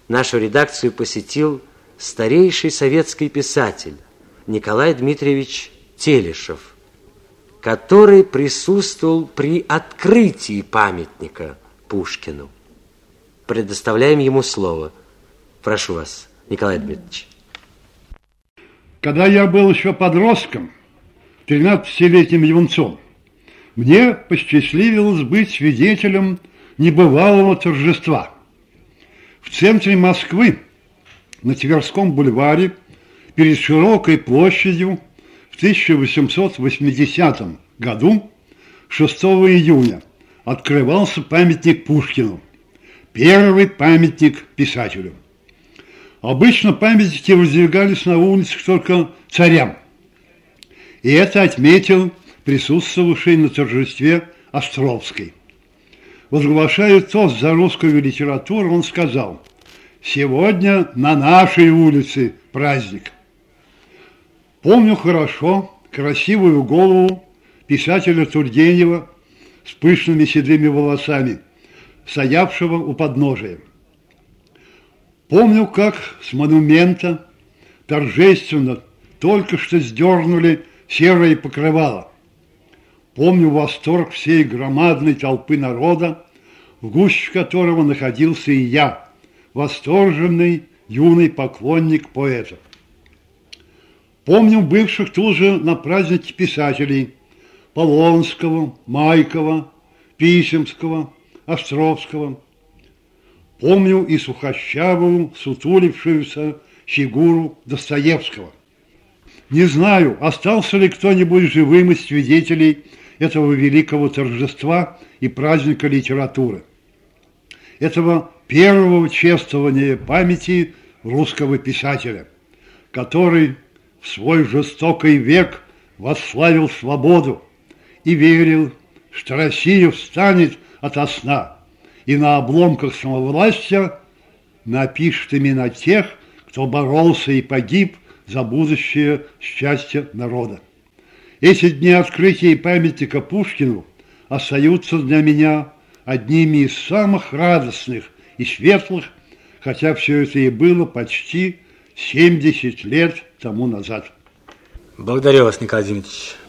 нашу редакцию посетил старейший советский писатель Николай Дмитриевич Телешев, который присутствовал при открытии памятника Пушкину. Предоставляем ему слово. Прошу вас, Николай Дмитриевич. Когда я был еще подростком, 13-летним юнцом, мне посчастливилось быть свидетелем небывалого торжества. В центре Москвы, на Тверском бульваре, перед широкой площадью, в 1880 году, 6 июня, открывался памятник Пушкину, первый памятник писателю. Обычно памятники воздвигались на улицах только царям. И это отметил присутствовавший на торжестве Островский. Возглашая тост за русскую литературу, он сказал: «Сегодня на нашей улице праздник». Помню хорошо красивую голову писателя Тургенева с пышными седыми волосами, стоявшего у подножия. Помню, как с монумента торжественно только что сдернули серое покрывало. Помню восторг всей громадной толпы народа, в гуще которого находился и я, восторженный юный поклонник поэта. Помню бывших тут же на празднике писателей Полонского, Майкова, Писемского, Островского. Помню и сухощавую, сутулившуюся фигуру Достоевского. Не знаю, остался ли кто-нибудь живым из свидетелей этого великого торжества и праздника литературы, этого первого чествования памяти русского писателя, который в свой жестокий век восславил свободу и верил, что Россия встанет ото сна и на обломках самовластия напишет имена тех, кто боролся и погиб за будущее счастье народа. Эти дни открытия памятника Пушкину остаются для меня одними из самых радостных и светлых, хотя все это и было почти 70 лет тому назад. Благодарю вас, Николай Дмитриевич.